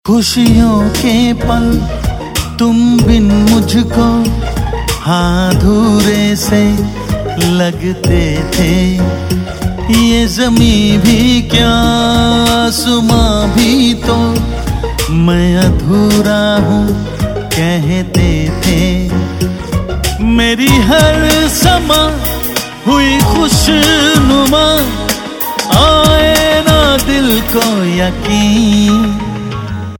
खुशियों के पल तुम बिन मुझको अधूरे से लगते थे। ये ज़मीं भी क्या आसमां भी तो मैं अधूरा हूँ कहते थे। मेरी हर समा हुई खुशनुमा आए ना दिल को यकीन,